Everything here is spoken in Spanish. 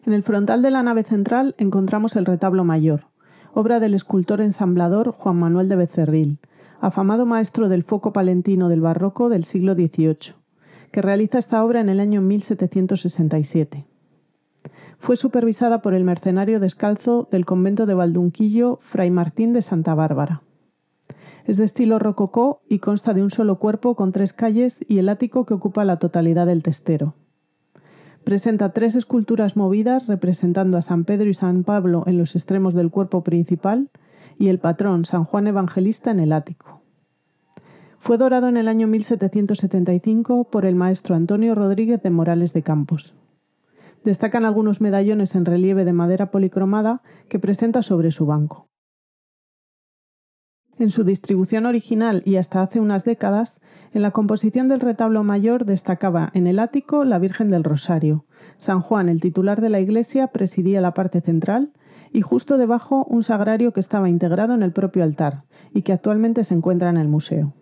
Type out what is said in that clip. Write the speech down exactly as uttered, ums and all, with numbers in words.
En el frontal de la nave central encontramos el retablo mayor, obra del escultor ensamblador Juan Manuel de Becerril, afamado maestro del foco palentino del barroco del siglo dieciocho, que realiza esta obra en el año mil setecientos sesenta y siete. Fue supervisada por el mercenario descalzo del convento de Valdunquillo, Fray Martín de Santa Bárbara. Es de estilo rococó y consta de un solo cuerpo con tres calles y el ático que ocupa la totalidad del testero. Presenta tres esculturas movidas representando a San Pedro y San Pablo en los extremos del cuerpo principal y el patrón San Juan Evangelista en el ático. Fue dorado en el año mil setecientos setenta y cinco por el maestro Antonio Rodríguez de Morales de Campos. Destacan algunos medallones en relieve de madera policromada que presenta sobre su banco. En su distribución original y hasta hace unas décadas, en la composición del retablo mayor destacaba en el ático la Virgen del Rosario. San Juan, el titular de la iglesia, presidía la parte central y justo debajo un sagrario que estaba integrado en el propio altar y que actualmente se encuentra en el museo.